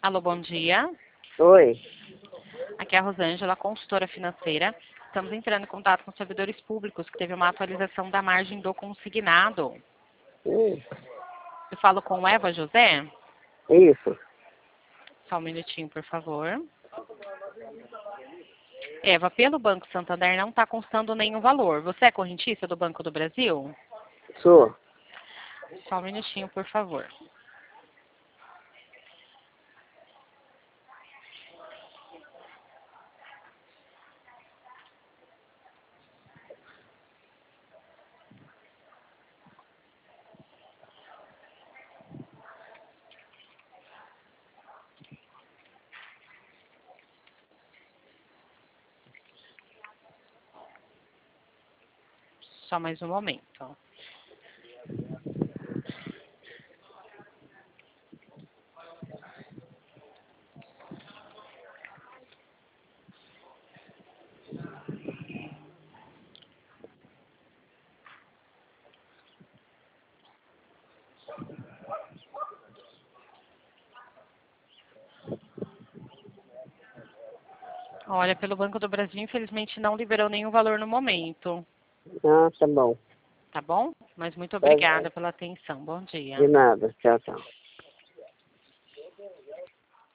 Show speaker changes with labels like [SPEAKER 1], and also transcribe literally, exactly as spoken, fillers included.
[SPEAKER 1] Alô, bom dia.
[SPEAKER 2] Oi.
[SPEAKER 1] Aqui é a Rosângela, consultora financeira. Estamos entrando em contato com os servidores públicos, que teve uma atualização da margem do consignado.
[SPEAKER 2] Hum,
[SPEAKER 1] Eu falo com Eva José?
[SPEAKER 2] isso.
[SPEAKER 1] Só um minutinho, por favor. Eva, pelo Banco Santander não está constando nenhum valor. Você é correntista do Banco do Brasil?
[SPEAKER 2] Sou.
[SPEAKER 1] Só um minutinho, por favor. Só mais um momento. Olha, pelo Banco do Brasil, infelizmente, não liberou nenhum valor no momento.
[SPEAKER 2] Ah, tá bom.
[SPEAKER 1] Tá bom? Mas muito
[SPEAKER 2] Tá bom.
[SPEAKER 1] obrigada pela atenção. Bom dia.
[SPEAKER 2] De nada. Tchau, tchau.